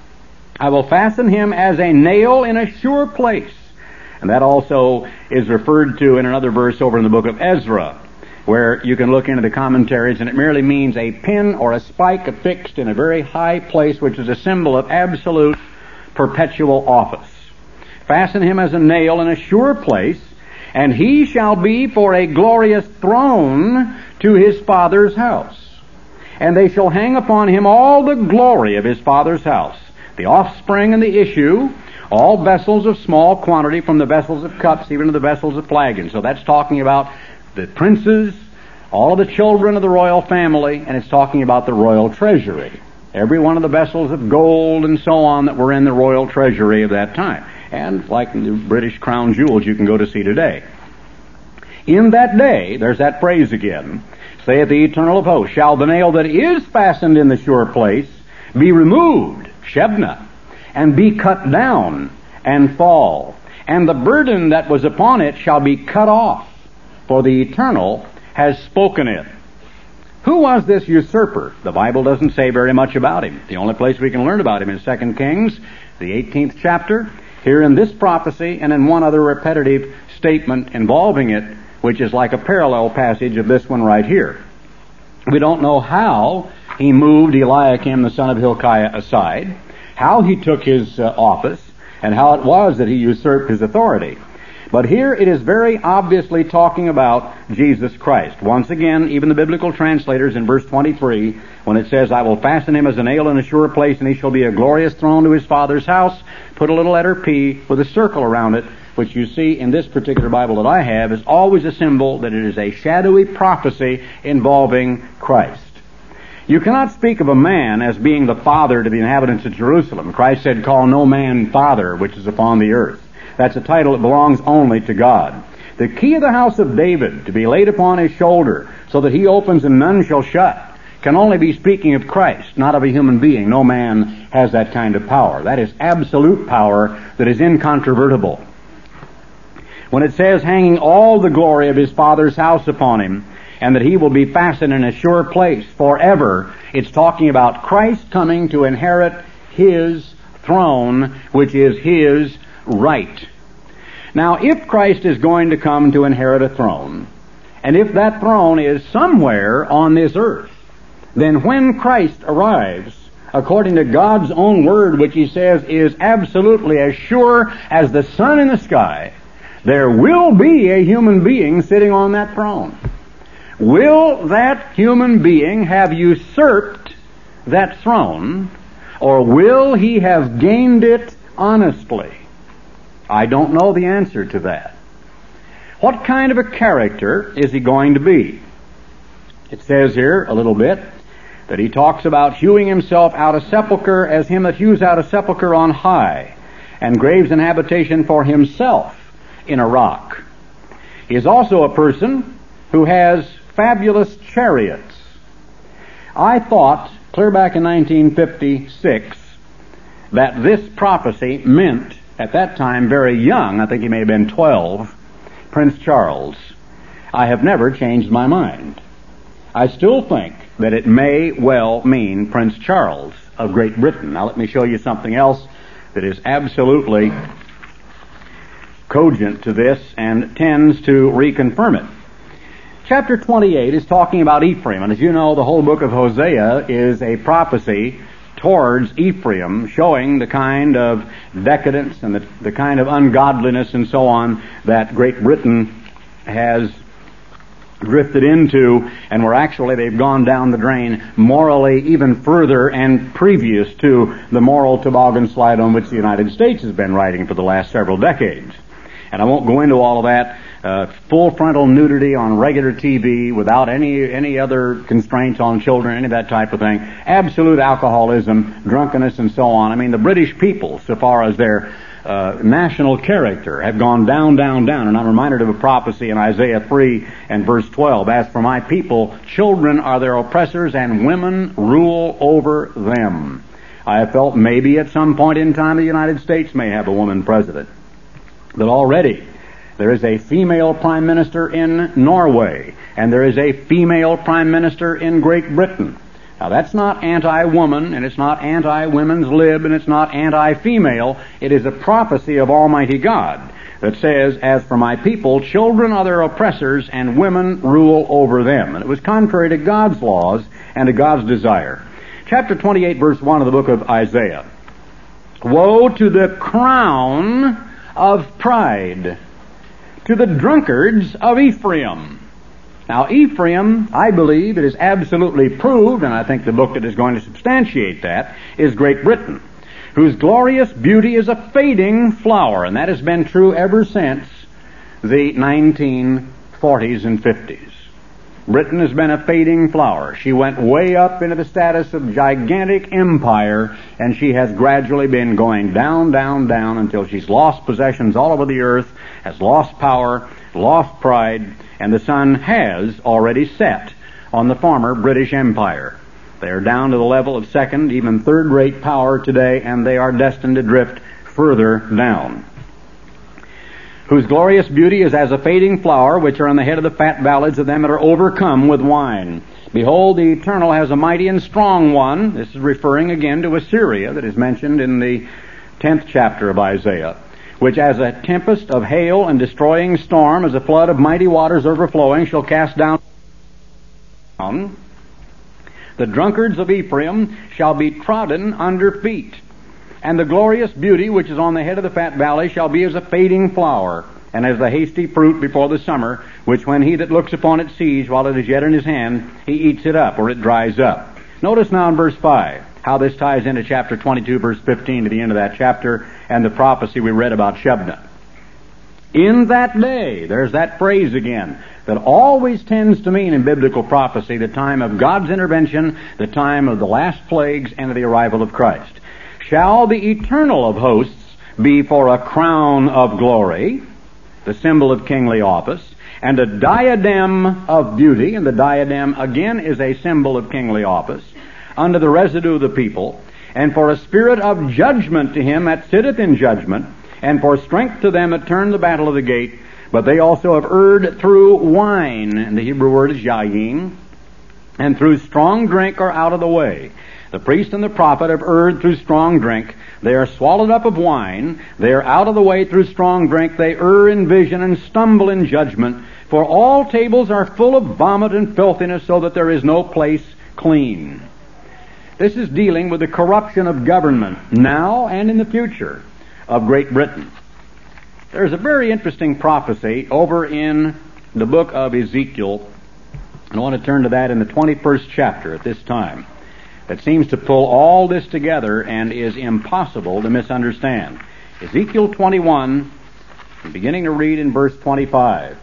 I will fasten him as a nail in a sure place. And that also is referred to in another verse over in the book of Ezra, where you can look into the commentaries, and it merely means a pin or a spike affixed in a very high place, which is a symbol of absolute perpetual office. Fasten him as a nail in a sure place, and he shall be for a glorious throne to his father's house. And they shall hang upon him all the glory of his father's house, the offspring and the issue, all vessels of small quantity, from the vessels of cups even to the vessels of flagons. So that's talking about the princes, all of the children of the royal family, and it's talking about the royal treasury. Every one of the vessels of gold and so on that were in the royal treasury of that time. And like the British crown jewels you can go to see today. In that day, there's that phrase again, saith the Eternal of hosts, shall the nail that is fastened in the sure place be removed, Shebna, and be cut down and fall, and the burden that was upon it shall be cut off, for the Eternal has spoken it. Who was this usurper? The Bible doesn't say very much about him. The only place we can learn about him is Second Kings, the eighteenth chapter, here in this prophecy, and in one other repetitive statement involving it, which is like a parallel passage of this one right here. We don't know how he moved Eliakim the son of Hilkiah aside, how he took his uh, office, and how it was that he usurped his authority. But here it is very obviously talking about Jesus Christ. Once again, even the biblical translators in verse twenty-three, when it says, I will fasten him as a nail in a sure place, and he shall be a glorious throne to his father's house, put a little letter P with a circle around it, which you see in this particular Bible that I have, is always a symbol that it is a shadowy prophecy involving Christ. You cannot speak of a man as being the father to the inhabitants of Jerusalem. Christ said, call no man father which is upon the earth. That's a title that belongs only to God. The key of the house of David, to be laid upon his shoulder, so that he opens and none shall shut, can only be speaking of Christ, not of a human being. No man has that kind of power. That is absolute power that is incontrovertible. When it says hanging all the glory of his father's house upon him, and that he will be fastened in a sure place forever, it's talking about Christ coming to inherit his throne, which is his right. Now, if Christ is going to come to inherit a throne, and if that throne is somewhere on this earth, then when Christ arrives, according to God's own word, which he says is absolutely as sure as the sun in the sky, there will be a human being sitting on that throne. Will that human being have usurped that throne, or will he have gained it honestly? I don't know the answer to that. What kind of a character is he going to be? It says here a little bit that he talks about hewing himself out a sepulchre as him that hews out a sepulchre on high, and graves an habitation for himself in a rock. He is also a person who has fabulous chariots. I thought, clear back in nineteen fifty-six, that this prophecy meant, at that time very young, I think he may have been twelve, Prince Charles. I have never changed my mind. I still think that it may well mean Prince Charles of Great Britain. Now let me show you something else that is absolutely cogent to this and tends to reconfirm it. Chapter twenty-eight is talking about Ephraim, and as you know, the whole book of Hosea is a prophecy towards Ephraim, showing the kind of decadence and the, the kind of ungodliness and so on that Great Britain has drifted into, and where actually they've gone down the drain morally even further and previous to the moral toboggan slide on which the United States has been riding for the last several decades. And I won't go into all of that. Uh, full frontal nudity on regular T V without any any other constraints on children, any of that type of thing. Absolute alcoholism, drunkenness, and so on. I mean, the British people, so far as their uh, national character, have gone down, down, down. And I'm reminded of a prophecy in Isaiah three and verse twelve. As for my people, children are their oppressors, and women rule over them. I have felt maybe at some point in time the United States may have a woman president. But already there is a female prime minister in Norway, and there is a female prime minister in Great Britain. Now that's not anti-woman, and it's not anti-women's lib, and it's not anti-female. It is a prophecy of Almighty God that says, as for my people, children are their oppressors, and women rule over them. And it was contrary to God's laws and to God's desire. Chapter twenty-eight, verse one of the book of Isaiah. Woe to the crown of pride, to the drunkards of Ephraim. Now Ephraim, I believe it is absolutely proved, and I think the book that is going to substantiate that is Great Britain, whose glorious beauty is a fading flower, and that has been true ever since the nineteen forties and fifties. Britain has been a fading flower. She went way up into the status of gigantic empire, and she has gradually been going down, down, down until she's lost possessions all over the earth, has lost power, lost pride, and the sun has already set on the former British Empire. They are down to the level of second, even third-rate power today, and they are destined to drift further down. Whose glorious beauty is as a fading flower, which are on the head of the fat ballads of them that are overcome with wine. Behold, the Eternal has a mighty and strong one. This is referring again to Assyria that is mentioned in the tenth chapter of Isaiah, which as a tempest of hail and destroying storm, as a flood of mighty waters overflowing, shall cast down. The drunkards of Ephraim shall be trodden under feet. And the glorious beauty which is on the head of the fat valley shall be as a fading flower, and as the hasty fruit before the summer, which when he that looks upon it sees, while it is yet in his hand, he eats it up, or it dries up. Notice now in verse five how this ties into chapter twenty-two, verse fifteen, to the end of that chapter, and the prophecy we read about Shebna. In that day, there's that phrase again, that always tends to mean in biblical prophecy the time of God's intervention, the time of the last plagues, and of the arrival of Christ. Shall the Eternal of hosts be for a crown of glory, the symbol of kingly office, and a diadem of beauty, and the diadem again is a symbol of kingly office, under the residue of the people, and for a spirit of judgment to him that sitteth in judgment, and for strength to them that turn the battle of the gate, but they also have erred through wine, and the Hebrew word is yayin, and through strong drink are out of the way. The priest and the prophet have erred through strong drink. They are swallowed up of wine. They are out of the way through strong drink. They err in vision and stumble in judgment. For all tables are full of vomit and filthiness, so that there is no place clean. This is dealing with the corruption of government, now and in the future, of Great Britain. There's a very interesting prophecy over in the book of Ezekiel. I want to turn to that in the twenty-first chapter at this time. That seems to pull all this together and is impossible to misunderstand. Ezekiel twenty-one, beginning to read in verse twenty-five.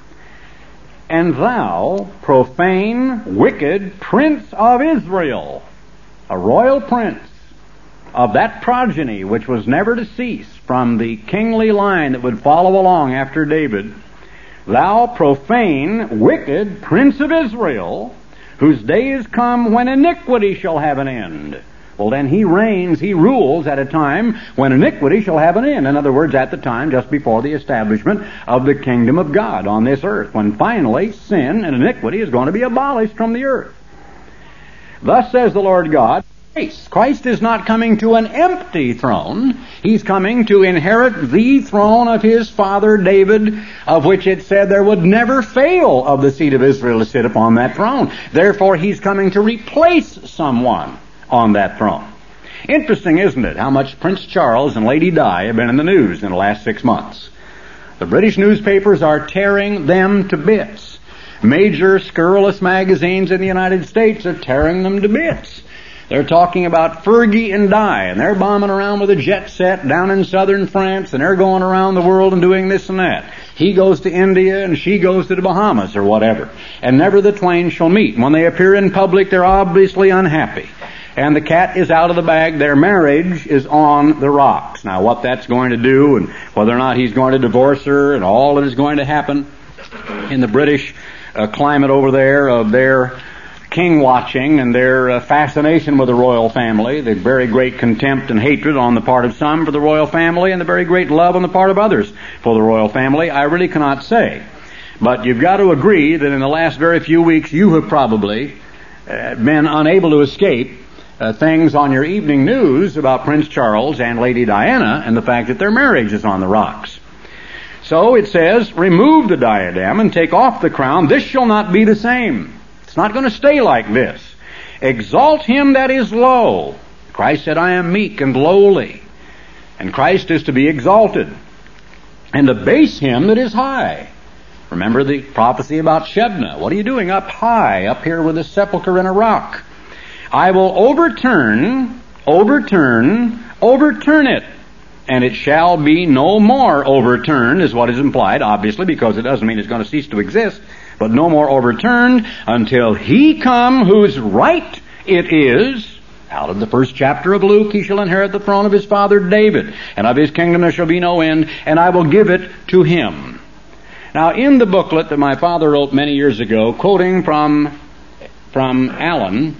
And thou, profane, wicked prince of Israel, a royal prince of that progeny which was never to cease from the kingly line that would follow along after David, thou profane, wicked prince of Israel, whose day is come when iniquity shall have an end. Well, then he reigns, he rules at a time when iniquity shall have an end. In other words, at the time just before the establishment of the kingdom of God on this earth, when finally sin and iniquity is going to be abolished from the earth. Thus says the Lord God, Christ is not coming to an empty throne. He's coming to inherit the throne of his father David, of which it said there would never fail of the seed of Israel to sit upon that throne. Therefore, he's coming to replace someone on that throne. Interesting, isn't it, how much Prince Charles and Lady Di have been in the news in the last six months. The British newspapers are tearing them to bits. Major scurrilous magazines in the United States are tearing them to bits. They're talking about Fergie and Di, and they're bombing around with a jet set down in southern France, and they're going around the world and doing this and that. He goes to India, and she goes to the Bahamas, or whatever. And never the twain shall meet. When they appear in public, they're obviously unhappy. And the cat is out of the bag. Their marriage is on the rocks. Now, what that's going to do, and whether or not he's going to divorce her, and all that is going to happen in the British uh, climate over there of their king watching and their uh, fascination with the royal family, the very great contempt and hatred on the part of some for the royal family, and the very great love on the part of others for the royal family, I really cannot say. But you've got to agree that in the last very few weeks you have probably uh, been unable to escape uh, things on your evening news about Prince Charles and Lady Diana and the fact that their marriage is on the rocks. So it says, remove the diadem and take off the crown. This shall not be the same. It's not going to stay like this. Exalt him that is low. Christ said, I am meek and lowly. And Christ is to be exalted. And abase him that is high. Remember the prophecy about Shebna. What are you doing up high, up here with a sepulchre in a rock? I will overturn, overturn, overturn it. And it shall be no more overturned, is what is implied, obviously, because it doesn't mean it's going to cease to exist. But no more overturned until he come whose right it is. Out of the first chapter of Luke, he shall inherit the throne of his father David, and of his kingdom there shall be no end, and I will give it to him. Now, in the booklet that my father wrote many years ago, quoting from, from Allen,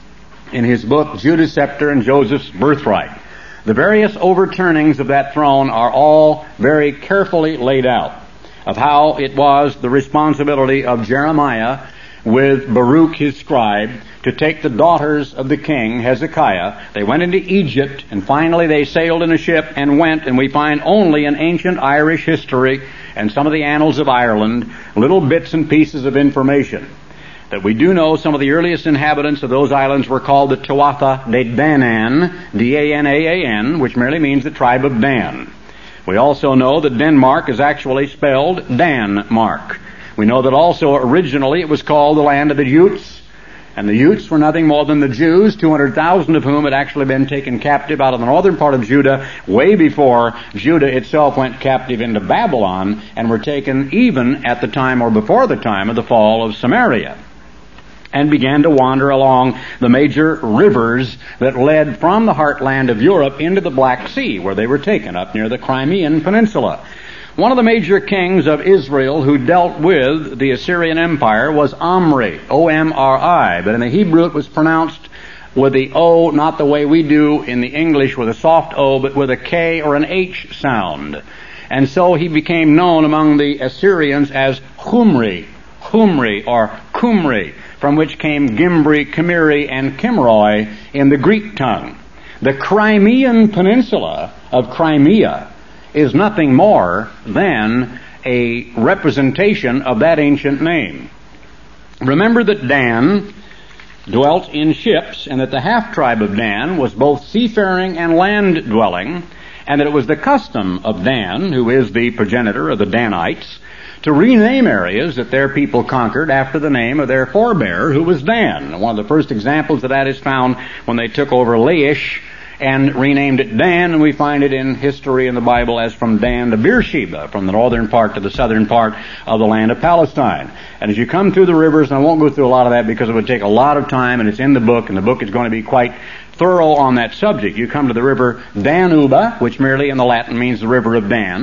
in his book, Judah's Scepter and Joseph's Birthright, the various overturnings of that throne are all very carefully laid out, of how it was the responsibility of Jeremiah with Baruch his scribe to take the daughters of the king Hezekiah. They went into Egypt, and finally they sailed in a ship and went, and we find only in ancient Irish history and some of the annals of Ireland little bits and pieces of information that we do know some of the earliest inhabitants of those islands were called the Tuatha De Danann, D A N A A N, which merely means the tribe of Dan. We also know that Denmark is actually spelled Danmark. We know that also originally it was called the land of the Utes, and the Utes were nothing more than the Jews, two hundred thousand of whom had actually been taken captive out of the northern part of Judah way before Judah itself went captive into Babylon, and were taken even at the time or before the time of the fall of Samaria, and began to wander along the major rivers that led from the heartland of Europe into the Black Sea, where they were taken up near the Crimean Peninsula. One of the major kings of Israel who dealt with the Assyrian Empire was Omri, O M R I, but in the Hebrew it was pronounced with the O, not the way we do in the English with a soft O, but with a K or an H sound. And so he became known among the Assyrians as Humri, Humri or Kumri, from which came Gimbri, Kimiri, and Kimroi in the Greek tongue. The Crimean Peninsula of Crimea is nothing more than a representation of that ancient name. Remember that Dan dwelt in ships, and that the half-tribe of Dan was both seafaring and land-dwelling, and that it was the custom of Dan, who is the progenitor of the Danites, to rename areas that their people conquered after the name of their forebearer, who was Dan. One of the first examples of that is found when they took over Laish and renamed it Dan, and we find it in history in the Bible as from Dan to Beersheba, from the northern part to the southern part of the land of Palestine. And as you come through the rivers, and I won't go through a lot of that because it would take a lot of time, and it's in the book, and the book is going to be quite thorough on that subject. You come to the river Danube, which merely in the Latin means the river of Dan.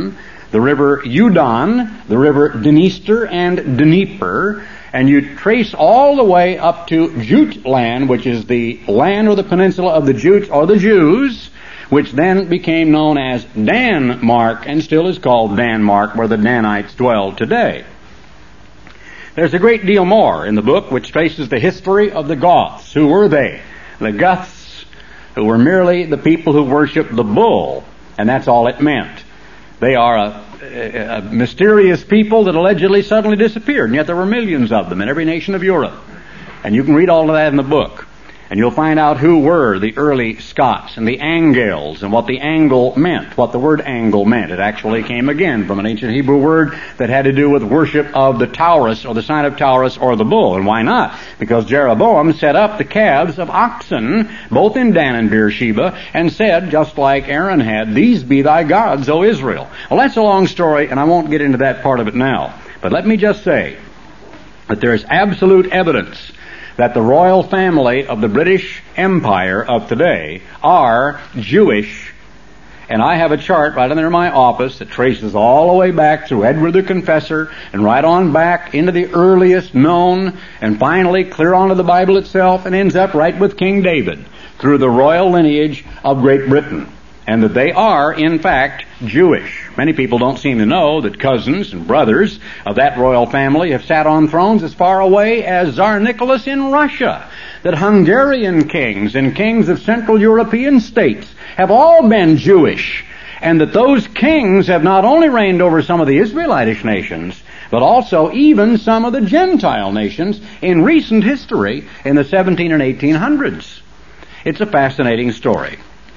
the river Yudon, the river Dniester and Dnieper, and you trace all the way up to Jute land, which is the land or the peninsula of the Jutes or the Jews, which then became known as Danmark and still is called Danmark, where the Danites dwell today. There's a great deal more in the book which traces the history of the Goths. Who were they? The Goths, who were merely the people who worshiped the bull, and that's all it meant. They are a, a, a mysterious people that allegedly suddenly disappeared, and yet there were millions of them in every nation of Europe. And you can read all of that in the book. And you'll find out who were the early Scots and the Angles and what the angle meant, what the word angle meant. It actually came again from an ancient Hebrew word that had to do with worship of the Taurus or the sign of Taurus or the bull. And why not? Because Jeroboam set up the calves of oxen, both in Dan and Beersheba, and said, just like Aaron had, "These be thy gods, O Israel." Well, that's a long story, and I won't get into that part of it now. But let me just say that there is absolute evidence that the royal family of the British Empire of today are Jewish. And I have a chart right under my office that traces all the way back through Edward the Confessor and right on back into the earliest known and finally clear onto the Bible itself and ends up right with King David through the royal lineage of Great Britain. And that they are, in fact, Jewish. Many people don't seem to know that cousins and brothers of that royal family have sat on thrones as far away as Tsar Nicholas in Russia. That Hungarian kings and kings of Central European states have all been Jewish. And that those kings have not only reigned over some of the Israelitish nations, but also even some of the Gentile nations in recent history in the seventeen and eighteen hundreds. It's a fascinating story.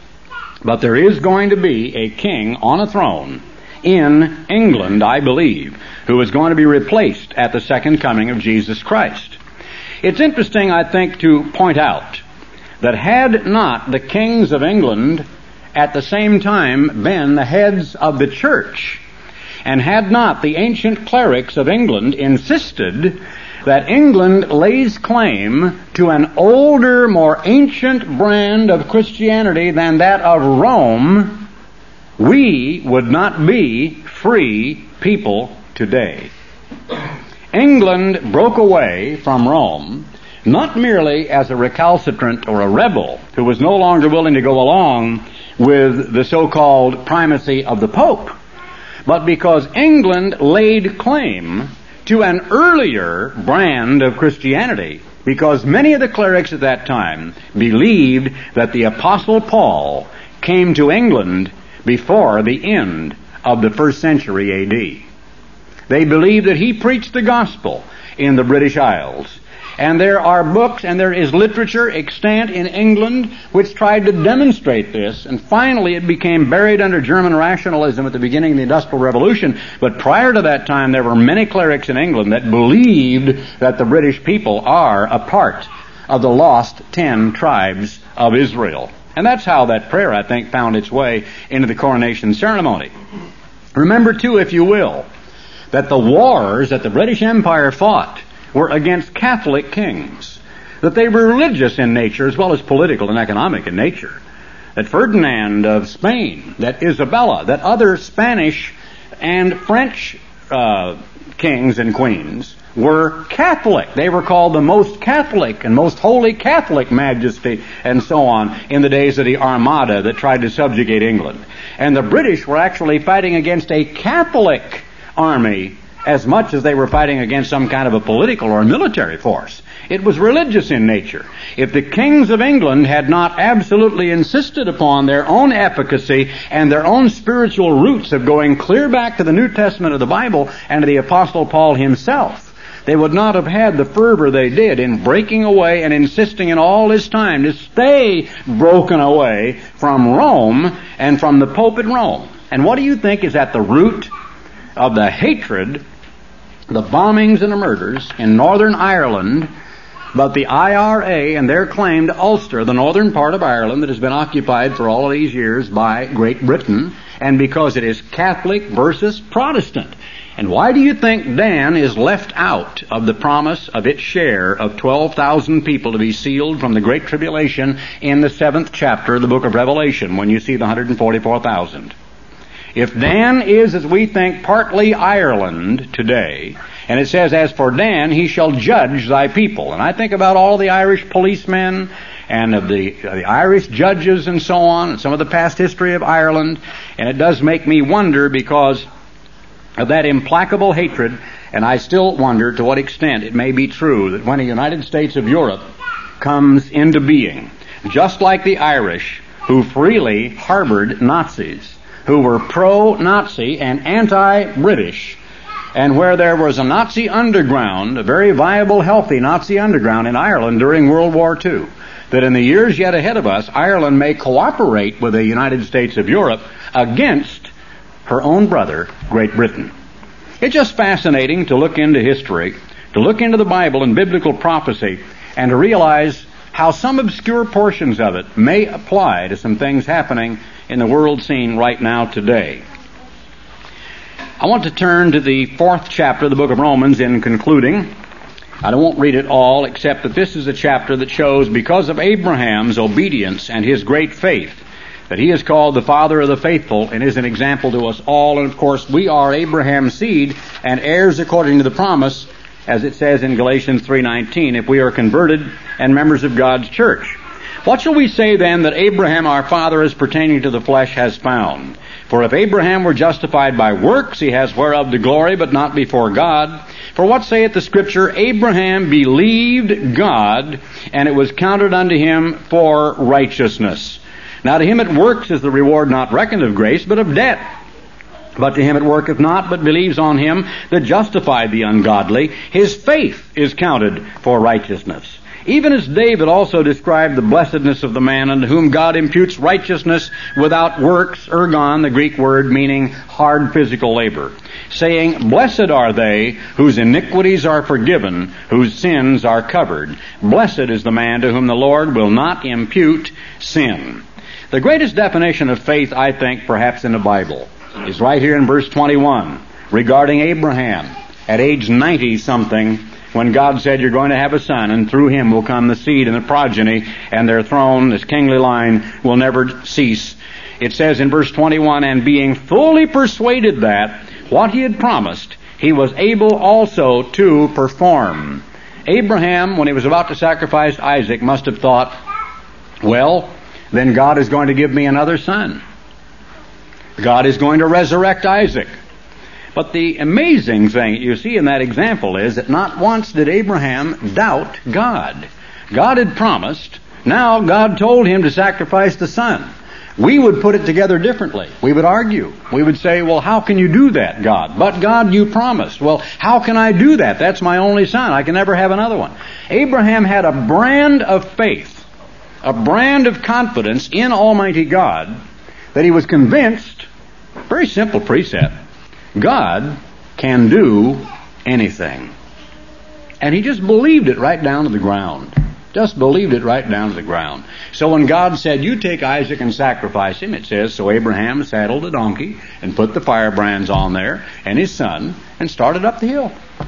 But there is going to be a king on a throne in England, I believe, who is going to be replaced at the second coming of Jesus Christ. It's interesting, I think, to point out that had not the kings of England at the same time been the heads of the church, and had not the ancient clerics of England insisted that England lays claim to an older, more ancient brand of Christianity than that of Rome, we would not be free people today. England broke away from Rome not merely as a recalcitrant or a rebel who was no longer willing to go along with the so-called primacy of the Pope, but because England laid claim to an earlier brand of Christianity, because many of the clerics at that time believed that the Apostle Paul came to England before the end of the first century A D. They believed that he preached the gospel in the British Isles. And there are books and there is literature extant in England which tried to demonstrate this, and finally it became buried under German rationalism at the beginning of the Industrial Revolution. But prior to that time there were many clerics in England that believed that the British people are a part of the lost ten tribes of Israel. And that's how that prayer, I think, found its way into the coronation ceremony. Remember too, if you will, that the wars that the British Empire fought were against Catholic kings, that they were religious in nature as well as political and economic in nature, that Ferdinand of Spain, that Isabella, that other Spanish and French uh, kings and queens were Catholic. They were called the most Catholic and most holy Catholic majesty and so on in the days of the Armada that tried to subjugate England. And the British were actually fighting against a Catholic army as much as they were fighting against some kind of a political or military force. It was religious in nature. If the kings of England had not absolutely insisted upon their own efficacy and their own spiritual roots of going clear back to the New Testament of the Bible and to the Apostle Paul himself, they would not have had the fervor they did in breaking away and insisting in all this time to stay broken away from Rome and from the Pope at Rome. And what do you think is at the root of the hatred, the bombings and the murders in Northern Ireland, but the I R A and their claim to Ulster, the northern part of Ireland that has been occupied for all of these years by Great Britain, and because it is Catholic versus Protestant. And why do you think Dan is left out of the promise of its share of twelve thousand people to be sealed from the Great Tribulation in the seventh chapter of the book of Revelation when you see the one hundred forty-four thousand? If Dan is, as we think, partly Ireland today, and it says, as for Dan, he shall judge thy people. And I think about all the Irish policemen and of the, uh, the Irish judges and so on, and some of the past history of Ireland, and it does make me wonder because of that implacable hatred, and I still wonder to what extent it may be true that when the United States of Europe comes into being, just like the Irish, who freely harbored Nazis, who were pro-Nazi and anti-British, and where there was a Nazi underground, a very viable, healthy Nazi underground in Ireland during World War Two, that in the years yet ahead of us, Ireland may cooperate with the United States of Europe against her own brother, Great Britain. It's just fascinating to look into history, to look into the Bible and biblical prophecy, and to realize how some obscure portions of it may apply to some things happening in the world scene right now today. I want to turn to the fourth chapter of the book of Romans in concluding. I won't read it all, except that this is a chapter that shows, because of Abraham's obedience and his great faith, that he is called the father of the faithful and is an example to us all. And of course, we are Abraham's seed and heirs according to the promise, as it says in Galatians three nineteen, if we are converted and members of God's church. What shall we say then that Abraham our father as pertaining to the flesh has found? For if Abraham were justified by works, he has whereof the glory, but not before God. For what saith the Scripture? Abraham believed God, and it was counted unto him for righteousness. Now to him it works is the reward not reckoned of grace, but of debt. But to him it worketh not, but believes on him that justified the ungodly. His faith is counted for righteousness. Even as David also described the blessedness of the man unto whom God imputes righteousness without works, ergon, the Greek word meaning hard physical labor, saying, blessed are they whose iniquities are forgiven, whose sins are covered. Blessed is the man to whom the Lord will not impute sin. The greatest definition of faith, I think, perhaps in the Bible, is right here in verse twenty-one, regarding Abraham at age ninety-something, when God said, you're going to have a son, and through him will come the seed and the progeny, and their throne, this kingly line, will never cease. It says in verse twenty-one, and being fully persuaded that what he had promised, he was able also to perform. Abraham, when he was about to sacrifice Isaac, must have thought, well, then God is going to give me another son. God is going to resurrect Isaac. But the amazing thing you see in that example is that not once did Abraham doubt God. God had promised. Now God told him to sacrifice the son. We would put it together differently. We would argue. We would say, well, how can you do that, God? But God, you promised. Well, how can I do that? That's my only son. I can never have another one. Abraham had a brand of faith, a brand of confidence in Almighty God, that he was convinced, very simple precept, God can do anything. And he just believed it right down to the ground. Just believed it right down to the ground. So when God said, you take Isaac and sacrifice him, it says, so Abraham saddled a donkey and put the firebrands on there and his son and started up the hill.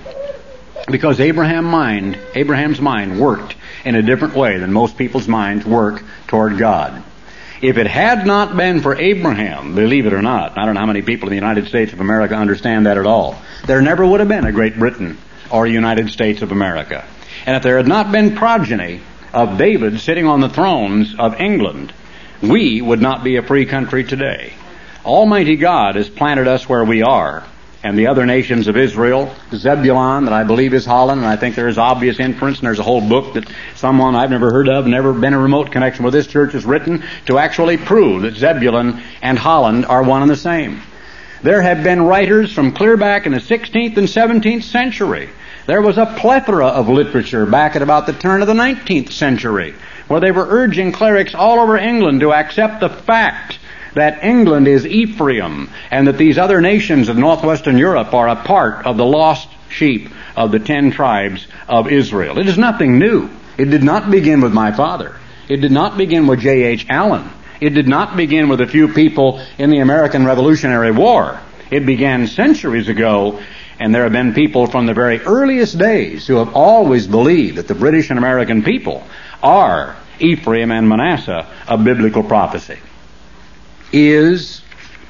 Because Abraham mind, Abraham's mind worked in a different way than most people's minds work toward God. If it had not been for Abraham, believe it or not, I don't know how many people in the United States of America understand that at all, there never would have been a Great Britain or a United States of America. And if there had not been progeny of David sitting on the thrones of England, we would not be a free country today. Almighty God has planted us where we are. And the other nations of Israel, Zebulun, that I believe is Holland, and I think there is obvious inference, and there's a whole book that someone I've never heard of, never been in a remote connection with this church, has written to actually prove that Zebulun and Holland are one and the same. There have been writers from clear back in the sixteenth and seventeenth century. There was a plethora of literature back at about the turn of the nineteenth century, where they were urging clerics all over England to accept the fact that England is Ephraim, and that these other nations of northwestern Europe are a part of the lost sheep of the ten tribes of Israel. It is nothing new. It did not begin with my father. It did not begin with J H Allen. It did not begin with a few people in the American Revolutionary War. It began centuries ago, and there have been people from the very earliest days who have always believed that the British and American people are Ephraim and Manasseh of biblical prophecy. Is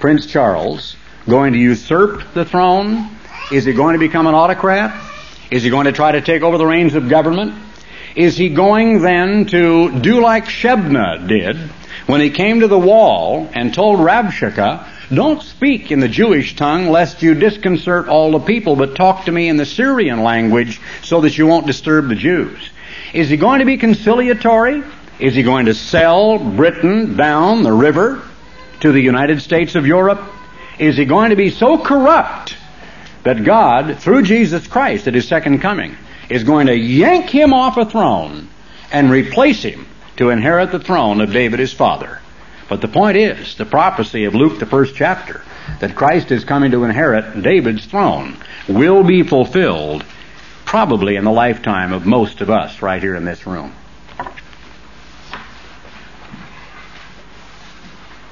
Prince Charles going to usurp the throne? Is he going to become an autocrat? Is he going to try to take over the reins of government? Is he going then to do like Shebna did when he came to the wall and told Rabshakeh, don't speak in the Jewish tongue lest you disconcert all the people, but talk to me in the Syrian language so that you won't disturb the Jews? Is he going to be conciliatory? Is he going to sell Britain down the river to the United States of Europe? Is he going to be so corrupt that God, through Jesus Christ at His second coming, is going to yank Him off a throne and replace Him to inherit the throne of David his father? But the point is, the prophecy of Luke, the first chapter, that Christ is coming to inherit David's throne, will be fulfilled probably in the lifetime of most of us right here in this room.